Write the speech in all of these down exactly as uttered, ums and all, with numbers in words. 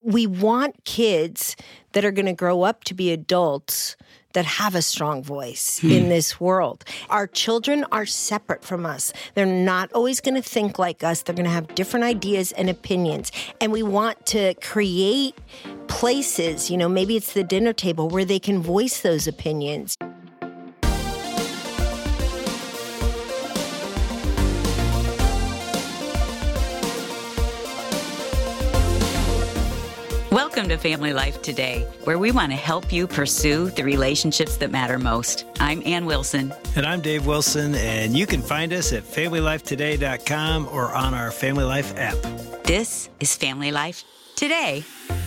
we want kids that are going to grow up to be adults that have a strong voice hmm. in this world. Our children are separate from us. They're not always going to think like us. They're going to have different ideas and opinions. And we want to create places, you know, maybe it's the dinner table where they can voice those opinions. Welcome to Family Life Today, where we want to help you pursue the relationships that matter most. I'm Ann Wilson. And I'm Dave Wilson, and you can find us at family life today dot com or on our Family Life app. This is Family Life Today.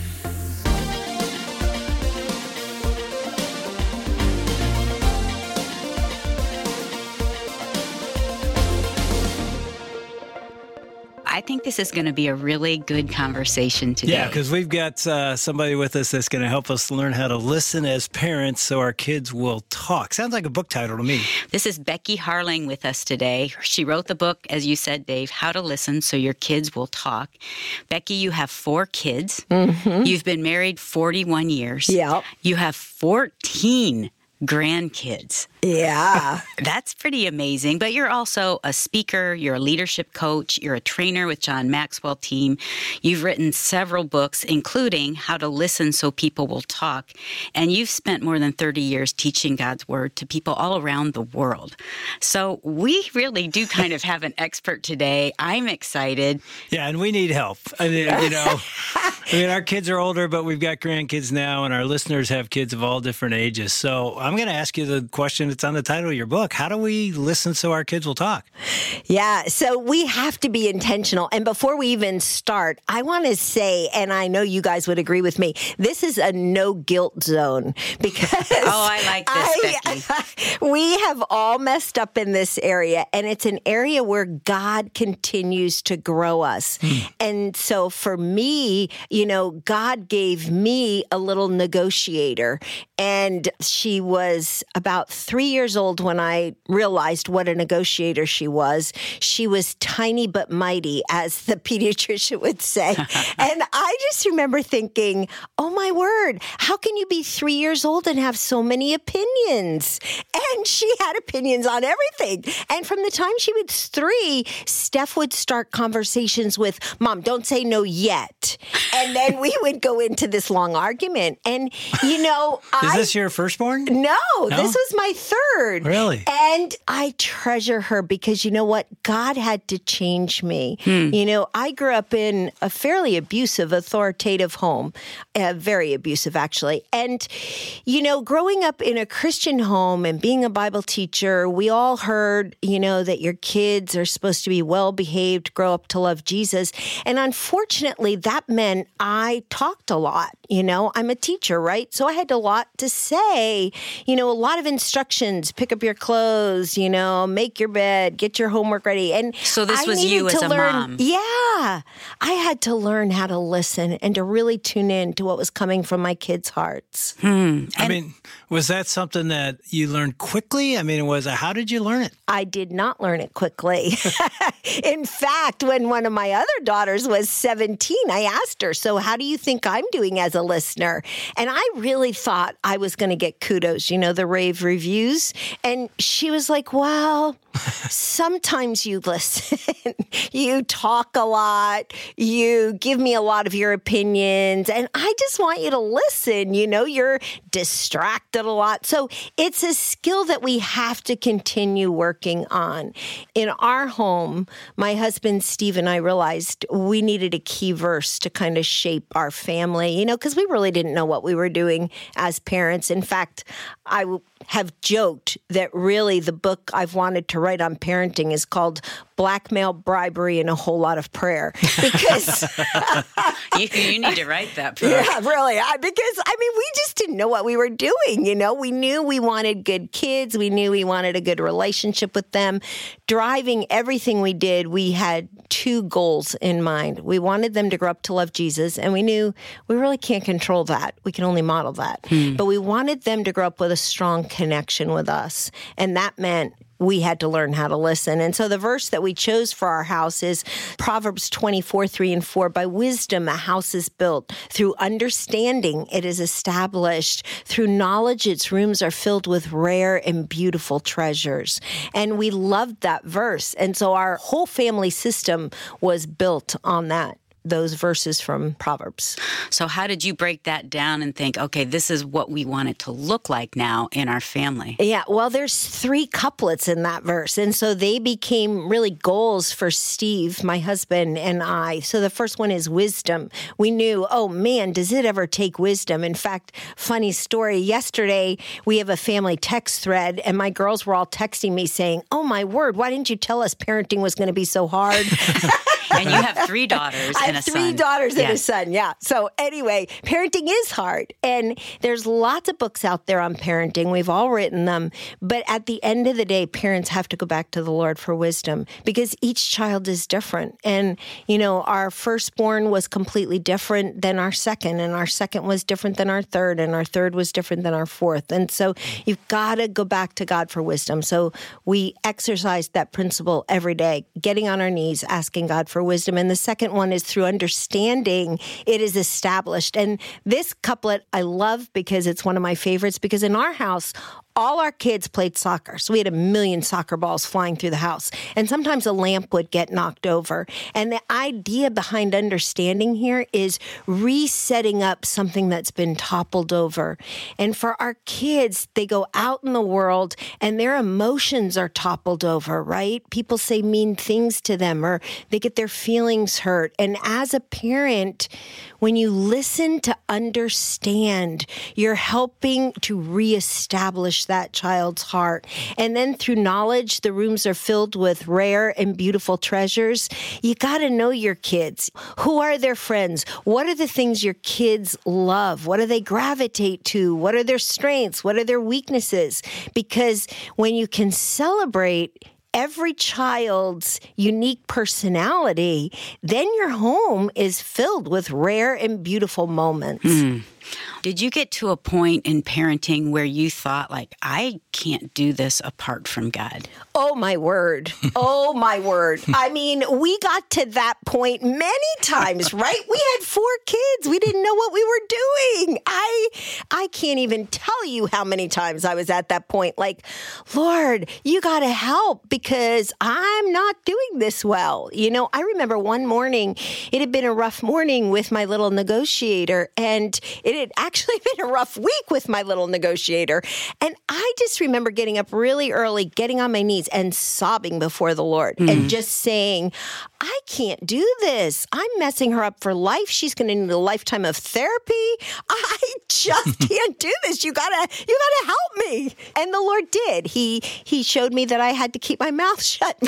I think this is going to be a really good conversation today. Yeah, because we've got uh, somebody with us that's going to help us learn how to listen as parents so our kids will talk. Sounds like a book title to me. This is Becky Harling with us today. She wrote the book, as you said, Dave, How to Listen So Your Kids Will Talk. Becky, you have four kids. Mm-hmm. You've been married forty-one years. Yeah. You have fourteen grandkids. Yeah. That's pretty amazing. But you're also a speaker, you're a leadership coach, you're a trainer with John Maxwell team. You've written several books, including How to Listen So People Will Talk. And you've spent more than thirty years teaching God's Word to people all around the world. So we really do kind of have an expert today. I'm excited. Yeah, and we need help. I mean, you know, I mean, our kids are older, but we've got grandkids now, and our listeners have kids of all different ages. So I'm going to ask you the question that's on the title of your book. How do we listen so our kids will talk? Yeah, so we have to be intentional. And before we even start, I want to say, and I know you guys would agree with me, this is a no guilt zone because oh, I like this, I, Becky. We have all messed up in this area, and it's an area where God continues to grow us. Mm. And so for me, you know, God gave me a little negotiator, and she was about three years old when I realized what a negotiator she was. She was tiny but mighty, as the pediatrician would say. And I just remember thinking, oh my word, how can you be three years old and have so many opinions? And she had opinions on everything. And from the time she was three, Steph would start conversations with, Mom, don't say no yet. And then we would go into this long argument. And, you know, Is I... this your firstborn? No, No? this was my third. Really? And I treasure her because you know what? God had to change me. Hmm. You know, I grew up in a fairly abusive, authoritative home, uh, very abusive actually. And, you know, growing up in a Christian home and being a Bible teacher, we all heard, you know, that your kids are supposed to be well-behaved, grow up to love Jesus. And unfortunately, that meant I talked a lot. You know, I'm a teacher, right? So I had a lot to say, you know, a lot of instructions, pick up your clothes, you know, make your bed, get your homework ready. And so this I was you as a learn, mom. Yeah. I had to learn how to listen and to really tune in to what was coming from my kids' hearts. Hmm. I mean, was that something that you learned quickly? I mean, was it, how did you learn it? I did not learn it quickly. In fact, when one of my other daughters was seventeen, I asked her, so how do you think I'm doing as a listener? And I really thought I was going to get kudos, you know, the rave reviews. And she was like, well, sometimes you listen. You talk a lot. You give me a lot of your opinions. And I just want you to listen. You know, you're distracted a lot. So it's a skill that we have to continue working on. In our home, my husband, Steve, and I realized we needed a key verse to kind of shape our family, you know, because we really didn't know what we were doing as parents. In fact, I have joked that really the book I've wanted to write on parenting is called Blackmail, Bribery, and a Whole Lot of Prayer. Because you, you need to write that book. Yeah, really. I, because, I mean, we just didn't know what we were doing, you know. We knew we wanted good kids. We knew we wanted a good relationship with them. Driving everything we did, we had two goals in mind. We wanted them to grow up to love Jesus, and we knew we really can't control that. We can only model that. Hmm. But we wanted them to grow up with with a strong connection with us. And that meant we had to learn how to listen. And so the verse that we chose for our house is Proverbs twenty-four, three and four. By wisdom, a house is built. Through understanding, it is established. Through knowledge, its rooms are filled with rare and beautiful treasures. And we loved that verse. And so our whole family system was built on that. Those verses from Proverbs. So how did you break that down and think, okay, this is what we want it to look like now in our family? Yeah, well, there's three couplets in that verse. And so they became really goals for Steve, my husband, and I. So the first one is wisdom. We knew, oh man, does it ever take wisdom? In fact, funny story, yesterday we have a family text thread and my girls were all texting me saying, oh my word, why didn't you tell us parenting was going to be so hard? And you have three daughters I and have a three son. daughters Yeah. and a son, yeah. So anyway, parenting is hard. And there's lots of books out there on parenting. We've all written them. But at the end of the day, parents have to go back to the Lord for wisdom because each child is different. And, you know, our firstborn was completely different than our second, and our second was different than our third, and our third was different than our fourth. And so you've got to go back to God for wisdom. So we exercise that principle every day, getting on our knees, asking God for wisdom. And the second one is through understanding, it is established. And this couplet I love because it's one of my favorites, because in our house, all our kids played soccer. So we had a million soccer balls flying through the house. And sometimes a lamp would get knocked over. And the idea behind understanding here is resetting up something that's been toppled over. And for our kids, they go out in the world and their emotions are toppled over, right? People say mean things to them or they get their feelings hurt. And as a parent, when you listen to understand, you're helping to reestablish that child's heart. And then through knowledge, the rooms are filled with rare and beautiful treasures. You got to know your kids. Who are their friends? What are the things your kids love? What do they gravitate to? What are their strengths? What are their weaknesses? Because when you can celebrate every child's unique personality, then your home is filled with rare and beautiful moments. Mm. Did you get to a point in parenting where you thought, like, I can't do this apart from God? Oh, my word. Oh, my word. I mean, we got to that point many times, right? We had four kids. We didn't know what we were doing. I I can't even tell you how many times I was at that point. Like, Lord, you got to help because I'm not doing this well. You know, I remember one morning, it had been a rough morning with my little negotiator, and it had actually been a rough week with my little negotiator. And I just remember getting up really early, getting on my knees and sobbing before the Lord mm. and just saying, I can't do this. I'm messing her up for life. She's going to need a lifetime of therapy. I just can't do this. You gotta, you gotta help me. And the Lord did. He, he showed me that I had to keep my mouth shut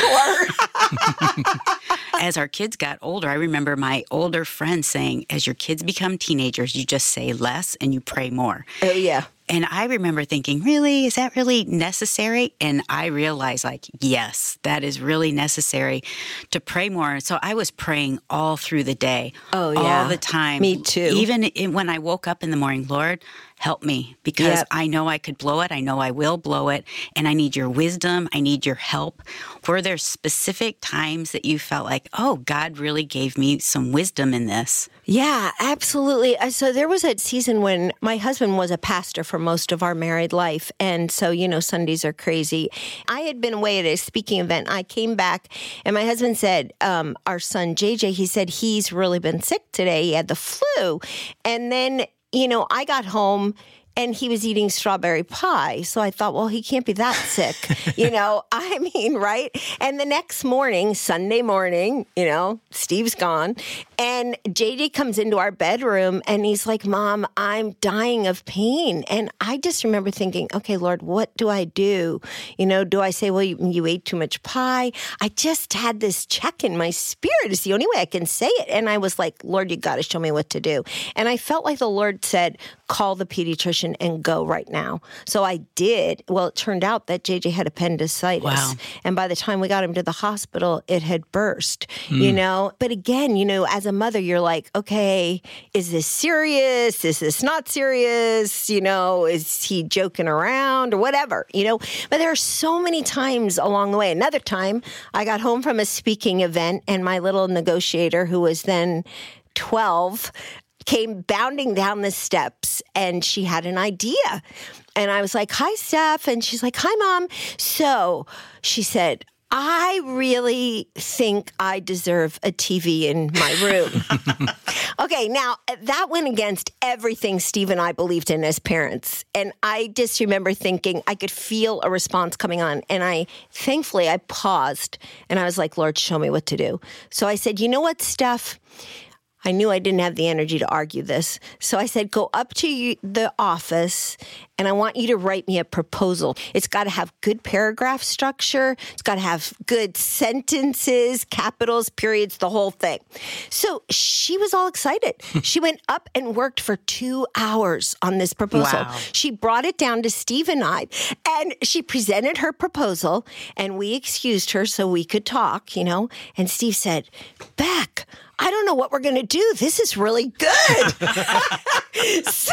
more. As our kids got older, I remember my older friends saying, as your kids become teenagers, you just say less and you pray more. Oh, yeah. And I remember thinking, really, is that really necessary? And I realized, like, yes, that is really necessary to pray more. So I was praying all through the day. Oh, yeah. All the time. Me too. Even in, when I woke up in the morning, Lord, help me, because yep. I know I could blow it. I know I will blow it. And I need your wisdom. I need your help. Were there specific times that you felt like, oh, God really gave me some wisdom in this? Yeah, absolutely. So there was a season when my husband was a pastor for most of our married life. And so, you know, Sundays are crazy. I had been away at a speaking event. I came back and my husband said, um, our son, J J, he said, he's really been sick today. He had the flu. And then, you know, I got home and he was eating strawberry pie. So I thought, well, he can't be that sick. You know, I mean, right? And the next morning, Sunday morning, you know, Steve's gone. And J J comes into our bedroom and he's like, Mom, I'm dying of pain. And I just remember thinking, okay, Lord, what do I do? You know, do I say, well, you, you ate too much pie? I just had this check in my spirit. It's the only way I can say it. And I was like, Lord, you got to show me what to do. And I felt like the Lord said, call the pediatrician and go right now. So I did. Well, it turned out that J J had appendicitis. Wow. And by the time we got him to the hospital, it had burst, Mm. you know. But again, you know, as a a mother, you're like, okay, is this serious? Is this not serious? You know, is he joking around or whatever, you know? But there are so many times along the way. Another time, I got home from a speaking event and my little negotiator, who was then twelve, came bounding down the steps and she had an idea. And I was like, hi, Steph. And she's like, hi, Mom. So she said, I really think I deserve a T V in my room. Okay, now that went against everything Steve and I believed in as parents. And I just remember thinking I could feel a response coming on. And I, thankfully, I paused and I was like, Lord, show me what to do. So I said, you know what, Steph? I knew I didn't have the energy to argue this. So I said, go up to you, the office, and I want you to write me a proposal. It's got to have good paragraph structure. It's got to have good sentences, capitals, periods, the whole thing. So she was all excited. She went up and worked for two hours on this proposal. Wow. She brought it down to Steve and I, and she presented her proposal, and we excused her so we could talk, you know, and Steve said, Beck, I don't know what we're going to do. This is really good. So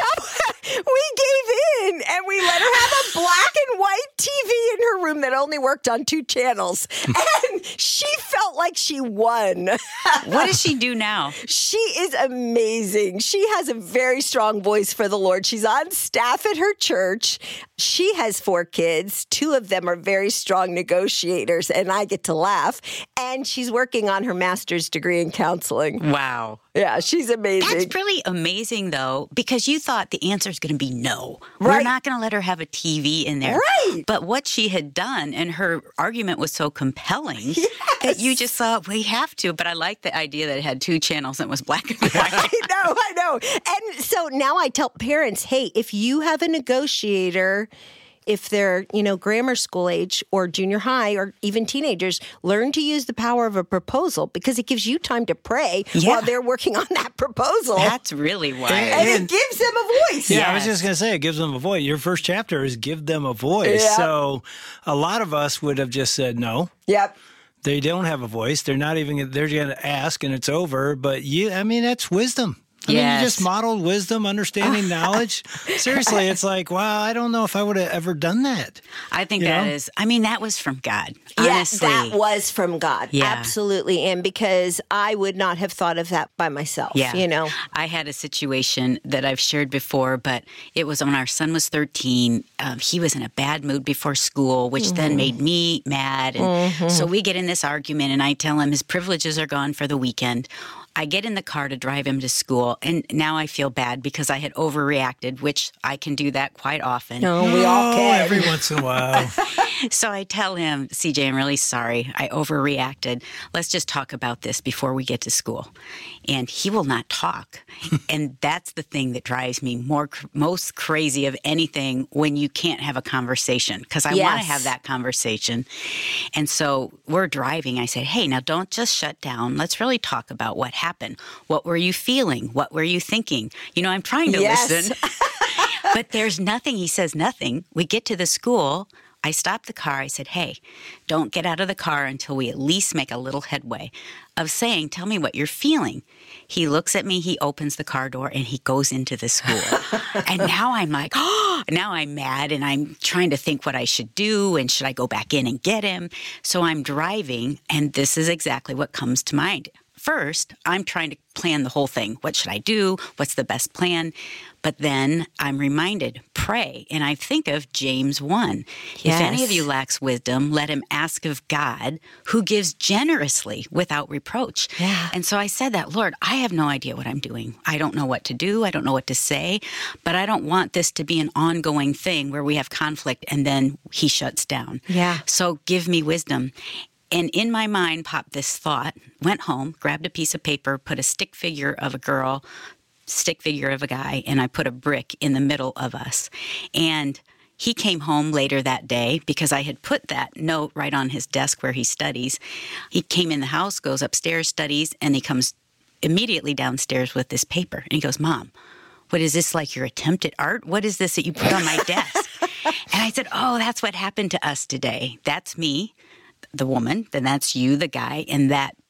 we gave in and we let her have a black and white T V in her room that only worked on two channels. And she felt like she won. What does she do now? She is amazing. She has a very strong voice for the Lord. She's on staff at her church. She has four kids. Two of them are very strong negotiators, and I get to laugh. And she's working on her master's degree in counseling. Wow. Yeah, she's amazing. That's really amazing, though, because you thought the answer is going to be no. Right. We're not going to let her have a T V in there. Right. But what she had done, and her argument was so compelling Yes. that you just thought, we have to. But I like the idea that it had two channels and it was black and white. I know, I know. And so now I tell parents, hey, if you have a negotiator, if they're, you know, grammar school age or junior high or even teenagers, learn to use the power of a proposal because it gives you time to pray Yeah. while they're working on that proposal. That's really why. and And- it gives them a voice. Yeah, I was Yes. just going to say, it gives them a voice. Your first chapter is give them a voice. Yeah. So a lot of us would have just said no. Yep. They don't have a voice. They're not even, they're going to ask and it's over. But you, I mean, that's wisdom. I mean, Yes. you just modeled wisdom, understanding, knowledge. Seriously, it's like, wow, I don't know if I would have ever done that. I think You that know? is, I mean, that was from God. Yes, Honestly. that was from God. Yeah. Absolutely. And because I would not have thought of that by myself, Yeah. you know. I had a situation that I've shared before, but it was when our son was thirteen. Um, he was in a bad mood before school, which Mm-hmm. then made me mad. And so we get in this argument, and I tell him his privileges are gone for the weekend. I get in the car to drive him to school, and now I feel bad because I had overreacted, which I can do that quite often. No, we all Oh, can. every once in a while. So I tell him, C J, I'm really sorry. I overreacted. Let's just talk about this before we get to school. And he will not talk. And that's the thing that drives me more most crazy of anything when you can't have a conversation, because I want to Yes. have that conversation. And so we're driving. I said, hey, now don't just shut down. Let's really talk about what happened. What were you feeling? What were you thinking? You know, I'm trying to Yes. listen. But there's nothing. He says nothing. We get to the school. I stopped the car. I said, hey, don't get out of the car until we at least make a little headway of saying, tell me what you're feeling. He looks at me, he opens the car door, and he goes into the school. And now I'm like, oh, now I'm mad, and I'm trying to think what I should do, and should I go back in and get him? So I'm driving, and this is exactly what comes to mind. First, I'm trying to plan the whole thing. What should I do? What's the best plan? But then I'm reminded, pray. And I think of James one. Yes. If any of you lacks wisdom, let him ask of God, who gives generously without reproach. Yeah. And so I said that, Lord, I have no idea what I'm doing. I don't know what to do. I don't know what to say. But I don't want this to be an ongoing thing where we have conflict and then he shuts down. Yeah. So give me wisdom. And in my mind popped this thought, went home, grabbed a piece of paper, put a stick figure of a girl, stick figure of a guy, and I put a brick in the middle of us. And he came home later that day because I had put that note right on his desk where he studies. He came in the house, goes upstairs, studies, and he comes immediately downstairs with this paper. And he goes, Mom, what is this, like your attempt at art? What is this that you put on my desk? And I said, oh, that's what happened to us today. That's me, the woman, then that's you, the guy, and that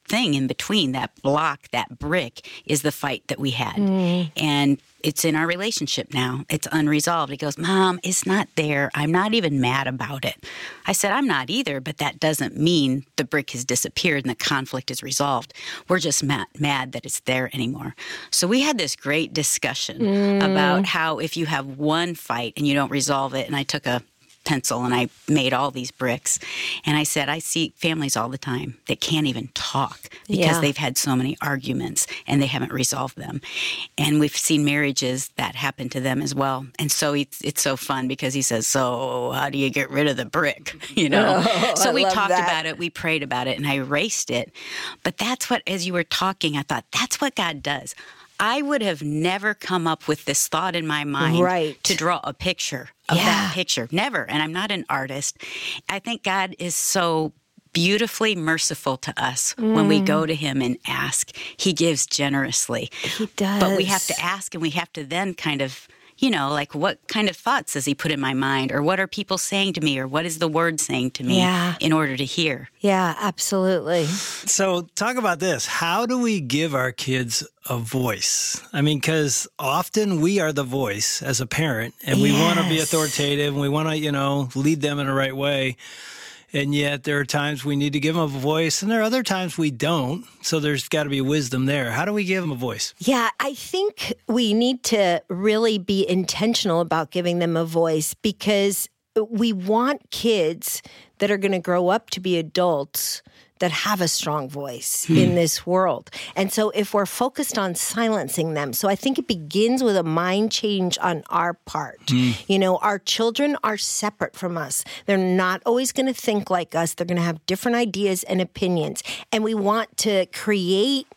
thing in between, that block, that brick, is the fight that we had. Mm. And it's in our relationship now. It's unresolved. He goes, Mom, it's not there. I'm not even mad about it. I said, I'm not either, but that doesn't mean the brick has disappeared and the conflict is resolved. We're just mad, mad that it's there anymore. So we had this great discussion mm. about how if you have one fight and you don't resolve it, and I took a pencil and I made all these bricks. And I said, I see families all the time that can't even talk because yeah. they've had so many arguments and they haven't resolved them. And we've seen marriages that happen to them as well. And so it's, it's so fun because he says, so how do you get rid of the brick? You know? Oh, so I we talked that. about it, we prayed about it, and I erased it. But that's what, as you were talking, I thought, that's what God does. I would have never come up with this thought in my mind right. to draw a picture of yeah. that picture. Never. And I'm not an artist. I think God is so beautifully merciful to us mm. when we go to him and ask. He gives generously. He does. But we have to ask, and we have to then kind of, you know, like, what kind of thoughts does he put in my mind? Or what are people saying to me? Or what is the word saying to me yeah. in order to hear? Yeah, absolutely. So talk about this. How do we give our kids a voice? I mean, because often we are the voice as a parent, and we yes. want to be authoritative, and we want to, you know, lead them in the right way. And yet there are times we need to give them a voice, and there are other times we don't. So there's got to be wisdom there. How do we give them a voice? Yeah, I think we need to really be intentional about giving them a voice, because we want kids that are going to grow up to be adults that have a strong voice hmm. in this world. And so if we're focused on silencing them, so I think it begins with a mind change on our part. Hmm. You know, our children are separate from us. They're not always going to think like us. They're going to have different ideas and opinions. And we want to create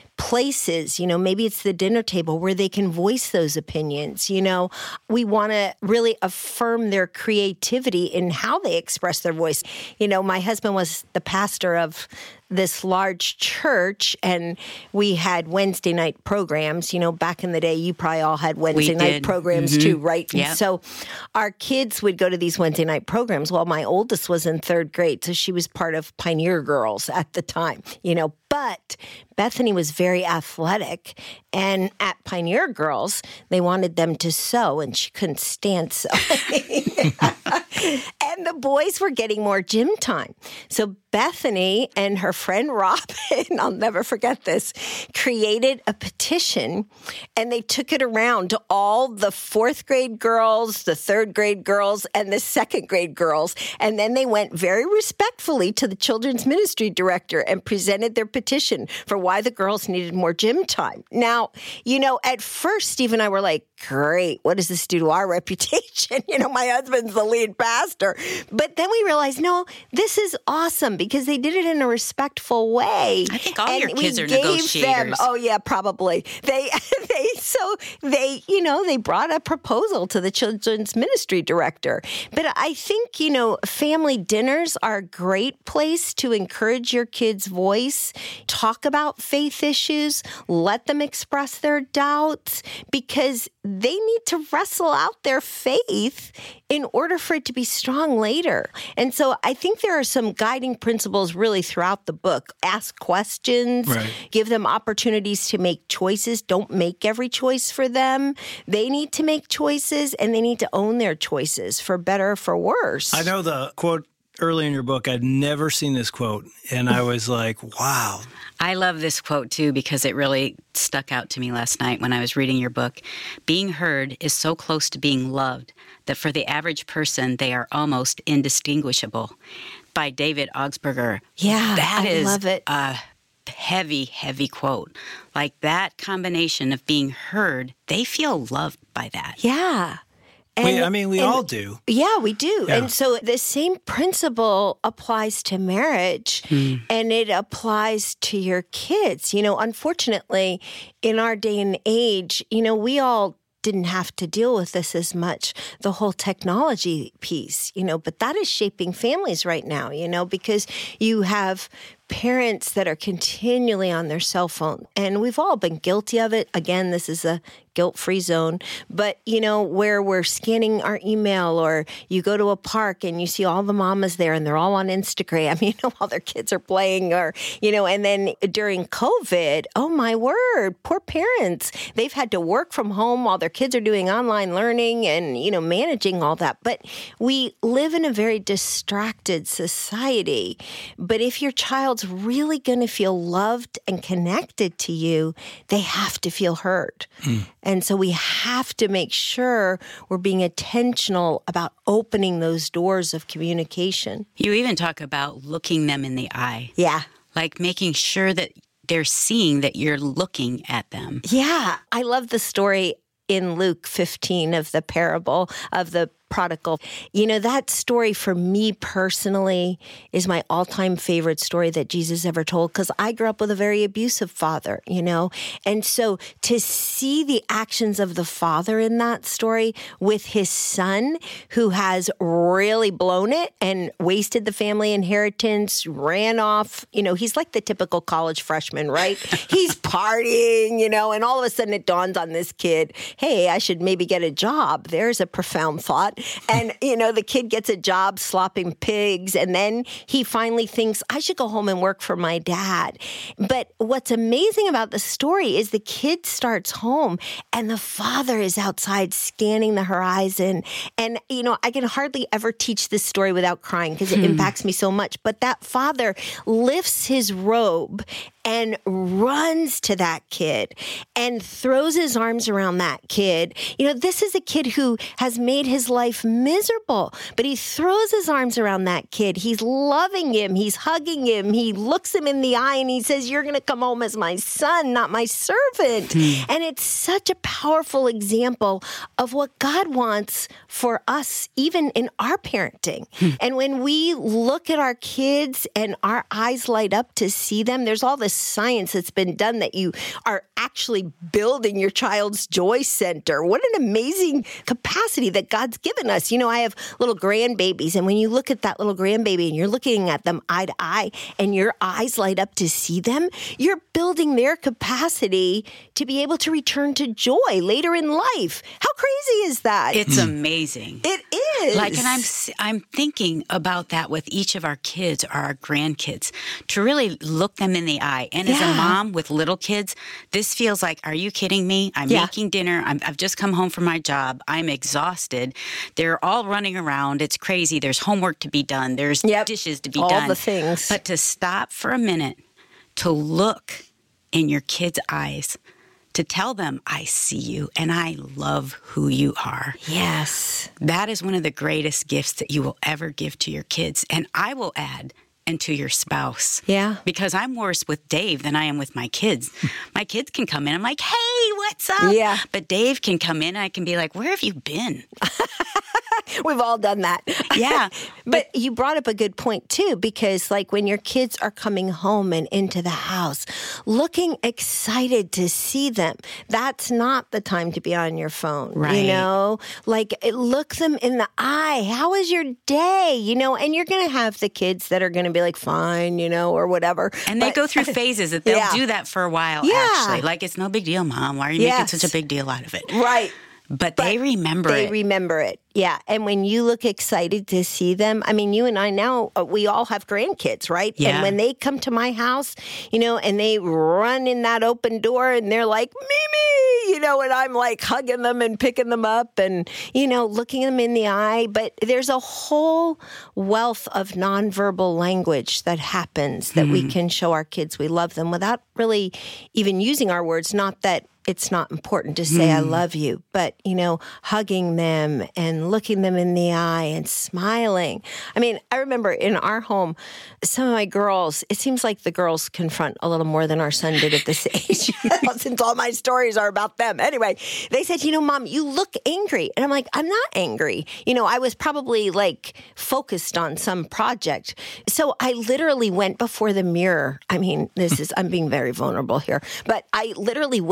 places, you know, maybe it's the dinner table where they can voice those opinions. You know, we want to really affirm their creativity in how they express their voice. You know, my husband was the pastor of this large church, and we had Wednesday night programs. You know, back in the day, you probably all had Wednesday night programs mm-hmm. too, right? Yep. And so our kids would go to these Wednesday night programs. Well, my oldest was in third grade, so she was part of Pioneer Girls at the time, you know, but Bethany was very athletic, and at Pioneer Girls, they wanted them to sew, and she couldn't stand sewing. And the boys were getting more gym time. So Bethany and her friend Robin, I'll never forget this, created a petition, and they took it around to all the fourth grade girls, the third grade girls, and the second grade girls. And then they went very respectfully to the children's ministry director and presented their petition for why the girls needed more gym time. Now, you know, at first, Steve and I were like, great, what does this do to our reputation? You know, my husband's the lead pastor. But then we realized, no, this is awesome, because they did it in a respectful way. I think all and your kids are gave negotiators. Them, oh, yeah, probably. They, they, so they, you know, they brought a proposal to the children's ministry director. But I think, you know, family dinners are a great place to encourage your kids' voice, talk about faith issues, let them express their doubts, because they need to wrestle out their faith in order for it to be strong later. And so I think there are some guiding principles really throughout the book. Ask questions, right. Give them opportunities to make choices. Don't make every choice for them. They need to make choices, and they need to own their choices, for better or for worse. I know the quote early in your book. I'd never seen this quote, and I was like, wow. I love this quote, too, because it really stuck out to me last night when I was reading your book. Being heard is so close to being loved that for the average person, they are almost indistinguishable. By David Augsburger. Yeah, that I is love it. a heavy, heavy quote. Like, that combination of being heard, they feel loved by that. Yeah. And, we, I mean, we and, all do. Yeah, we do. Yeah. And so the same principle applies to marriage, mm. and it applies to your kids. You know, unfortunately, in our day and age, you know, we all didn't have to deal with this as much, the whole technology piece, you know, but that is shaping families right now, you know, because you have parents that are continually on their cell phone, and we've all been guilty of it. Again, this is a guilt-free zone. But, you know, where we're scanning our email, or you go to a park and you see all the mamas there and they're all on Instagram, you know, while their kids are playing, or, you know, and then during COVID, oh my word, poor parents. They've had to work from home while their kids are doing online learning and, you know, managing all that. But we live in a very distracted society. But if your child's really going to feel loved and connected to you, they have to feel heard. Mm. And so we have to make sure we're being intentional about opening those doors of communication. You even talk about looking them in the eye. Yeah. Like making sure that they're seeing that you're looking at them. Yeah. I love the story in Luke fifteen of the parable of the prodigal. You know, that story for me personally is my all-time favorite story that Jesus ever told, because I grew up with a very abusive father, you know? And so to see the actions of the father in that story with his son, who has really blown it and wasted the family inheritance, ran off, you know, he's like the typical college freshman, right? He's partying, you know, and all of a sudden it dawns on this kid, hey, I should maybe get a job. There's a profound thought. And, you know, the kid gets a job slopping pigs, and then he finally thinks, I should go home and work for my dad. But what's amazing about the story is the kid starts home and the father is outside scanning the horizon. And, you know, I can hardly ever teach this story without crying because it hmm. impacts me so much. But that father lifts his robe and runs to that kid and throws his arms around that kid. You know, this is a kid who has made his life miserable, but he throws his arms around that kid. He's loving him. He's hugging him. He looks him in the eye and he says, you're going to come home as my son, not my servant. Mm. And it's such a powerful example of what God wants for us, even in our parenting. Mm. And when we look at our kids and our eyes light up to see them, there's all this science that's been done that you are actually building your child's joy center. What an amazing capacity that God's given us. You know, I have little grandbabies, and when you look at that little grandbaby and you're looking at them eye to eye and your eyes light up to see them, you're building their capacity to be able to return to joy later in life. How crazy is that? It's amazing. It is. Like, and I'm I'm thinking about that with each of our kids or our grandkids, to really look them in the eye. And yeah. as a mom with little kids, this feels like, are you kidding me? I'm yeah. making dinner. I'm, I've just come home from my job. I'm exhausted. They're all running around. It's crazy. There's homework to be done. There's yep. dishes to be all done. All the things. But to stop for a minute, to look in your kids' eyes, to tell them, I see you and I love who you are. Yes. That is one of the greatest gifts that you will ever give to your kids. And I will add, and to your spouse. Yeah. Because I'm worse with Dave than I am with my kids. My kids can come in. I'm like, hey, what's up? Yeah. But Dave can come in and I can be like, where have you been? We've all done that. Yeah. but, but you brought up a good point, too, because like when your kids are coming home and into the house, looking excited to see them, that's not the time to be on your phone. Right. You know, like look them in the eye. How was your day? You know, and you're going to have the kids that are going to be like, fine, you know, or whatever. And they but, go through phases that they'll yeah. do that for a while, yeah. actually. Like, it's no big deal, Mom. Why are you yes. making such a big deal out of it? Right. But, but they remember they it. They remember it. Yeah. And when you look excited to see them, I mean, you and I now, uh, we all have grandkids, right? Yeah. And when they come to my house, you know, and they run in that open door and they're like, Mimi, you know, and I'm like hugging them and picking them up and, you know, looking them in the eye. But there's a whole wealth of nonverbal language that happens that mm-hmm. we can show our kids we love them without really even using our words. Not that it's not important to say, mm. I love you, but, you know, hugging them and looking them in the eye and smiling. I mean, I remember in our home, some of my girls, it seems like the girls confront a little more than our son did at this age, since all my stories are about them. Anyway, they said, you know, Mom, you look angry. And I'm like, I'm not angry. You know, I was probably like focused on some project. So I literally went before the mirror. I mean, this is, I'm being very vulnerable here, but I literally went before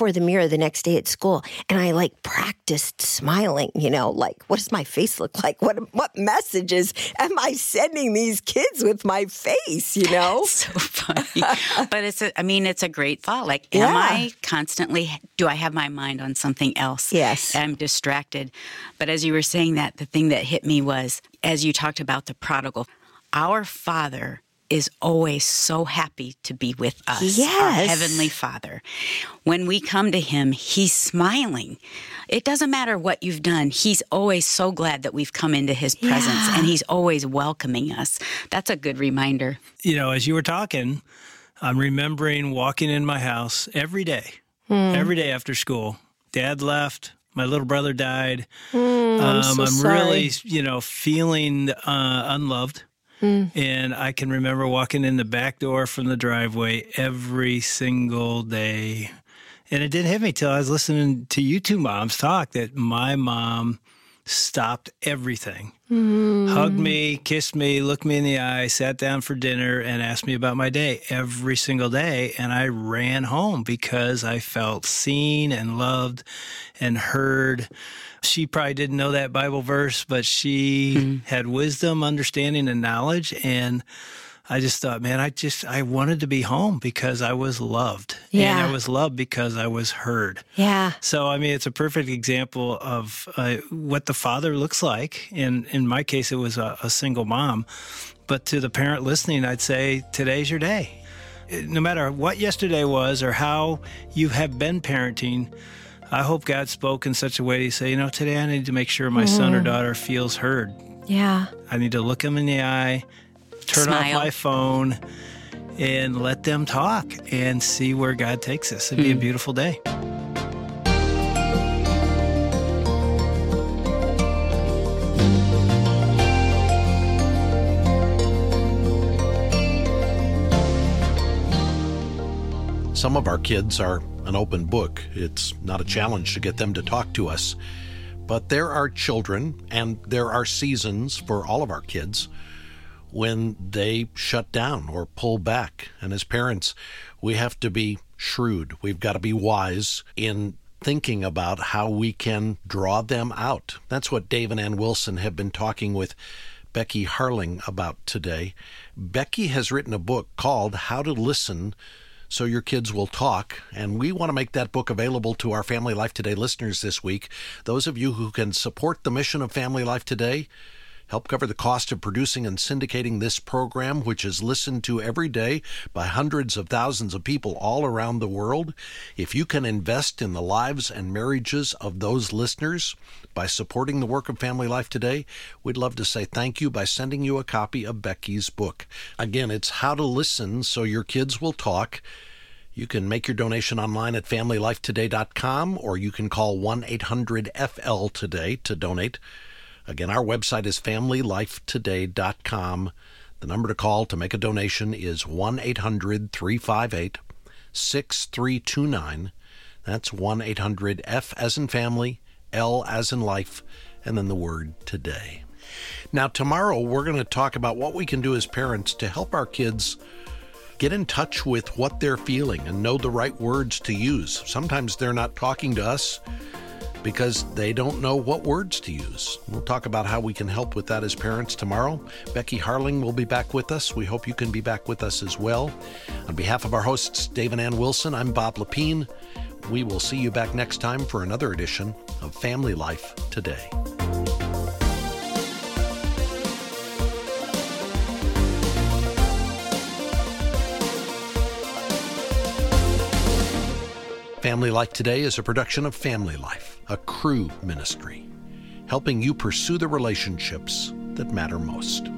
before the mirror the next day at school, and I like practiced smiling, you know, like, what does my face look like? What what messages am I sending these kids with my face, you know? So funny. But it's, a, I mean, it's a great thought. Like, am Yeah. I constantly, do I have my mind on something else? Yes. I'm distracted. But as you were saying that, the thing that hit me was, as you talked about the prodigal, our Father is always so happy to be with us, Yes. our Heavenly Father. When we come to Him, He's smiling. It doesn't matter what you've done. He's always so glad that we've come into His presence, Yeah. and He's always welcoming us. That's a good reminder. You know, as you were talking, I'm remembering walking in my house every day, every day after school. Dad left. My little brother died. Mm, I'm so I'm sorry. really, you know, feeling uh, unloved. And I can remember walking in the back door from the driveway every single day. And it didn't hit me till I was listening to you two moms talk that my mom stopped everything, hugged me, kissed me, looked me in the eye, sat down for dinner, and asked me about my day every single day. And I ran home because I felt seen and loved and heard. She probably didn't know that Bible verse, but she mm-hmm. had wisdom, understanding, and knowledge. And I just thought, man, I just, I wanted to be home because I was loved. Yeah. And I was loved because I was heard. Yeah. So, I mean, it's a perfect example of uh, what the father looks like. And in my case, it was a, a single mom. But to the parent listening, I'd say, today's your day. No matter what yesterday was or how you have been parenting, I hope God spoke in such a way to say, you know, today I need to make sure my mm. son or daughter feels heard. Yeah. I need to look them in the eye, turn Smile. off my phone, and let them talk and see where God takes us. It'd be mm. a beautiful day. Some of our kids are an open book. It's not a challenge to get them to talk to us. But there are children, and there are seasons for all of our kids, when they shut down or pull back. And as parents, we have to be shrewd. We've got to be wise in thinking about how we can draw them out. That's what Dave and Ann Wilson have been talking with Becky Harling about today. Becky has written a book called How to Listen So Your Kids Will Talk, and we want to make that book available to our Family Life Today listeners this week. Those of you who can support the mission of Family Life Today, help cover the cost of producing and syndicating this program, which is listened to every day by hundreds of thousands of people all around the world. If you can invest in the lives and marriages of those listeners by supporting the work of Family Life Today, we'd love to say thank you by sending you a copy of Becky's book. Again, it's How to Listen So Your Kids Will Talk. You can make your donation online at family life today dot com, or you can call one eight hundred F L today to donate. Again, our website is family life today dot com. The number to call to make a donation is one eight hundred three five eight six three two nine. That's one eight hundred F as in family, L as in life, and then the word today. Now, tomorrow we're going to talk about what we can do as parents to help our kids get in touch with what they're feeling and know the right words to use. Sometimes they're not talking to us because they don't know what words to use. We'll talk about how we can help with that as parents tomorrow. Becky Harling will be back with us. We hope you can be back with us as well. On behalf of our hosts, Dave and Ann Wilson, I'm Bob Lepine. We will see you back next time for another edition of Family Life Today. Family Life Today is a production of Family Life, a Cru ministry, helping you pursue the relationships that matter most.